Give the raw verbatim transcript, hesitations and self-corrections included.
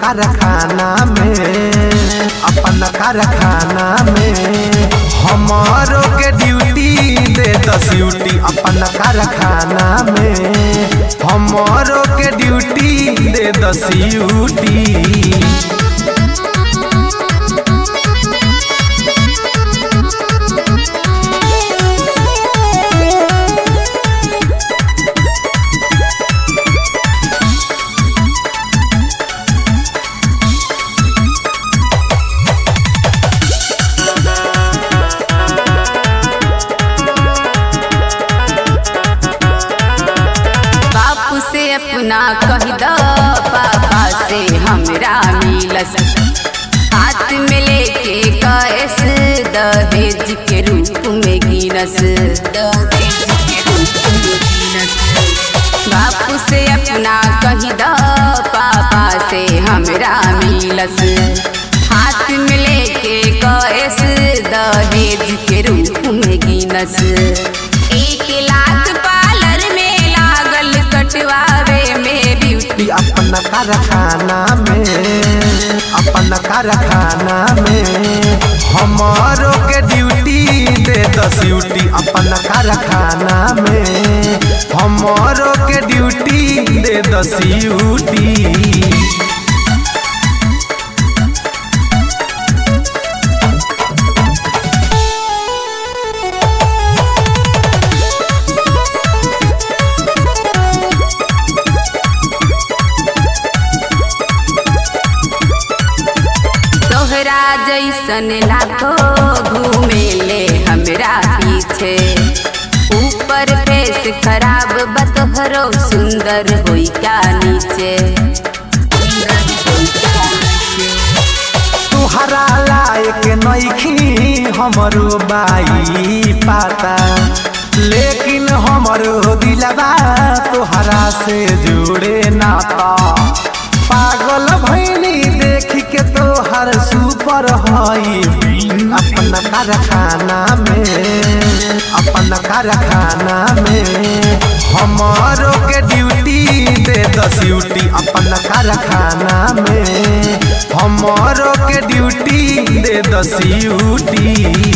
कारखाना में अपन कारखाना में हमारो के ड्यूटी दे दस ड्यूटी अपन कारखाना में हमारो के ड्यूटी दे दस ड्यूटी। अपना कह दो पापा से हमरा मिलस हाथ में लेके कैस दहेज के रूप में गिनस दहेज के रूप में गिनस। बापू से अपना कह दो पापा से हमरा मिलस हाथ में लेके कैस दहेज के रूप में गिनस। एक लाख पार्लर में लागल कटवावे में ब्यूटी अपन कारखाना में अपन कारखाना में हमारो के ड्यूटी दे दस ड्यूटी अपन कारखाना में हमारो के ड्यूटी दे दस ड्यूटी। तोहरा जैसन लाखों घूमे ले हमरा पीछे ऊपर फेस खराब बतोहरो सुंदर होई क्या नीचे। तुहरा लायक नइखी हमरो बाई पाता लेकिन हमरो दिलवा तोहरा से जुड़े नाता। पागल भैनी देख के तोहर सुपर हई अपन कारखाना में अपन कारखाना में हमारो के ड्यूटी दे दस ड्यूटी अपन कारखाना में हमारो के ड्यूटी दे दस ड्यूटी।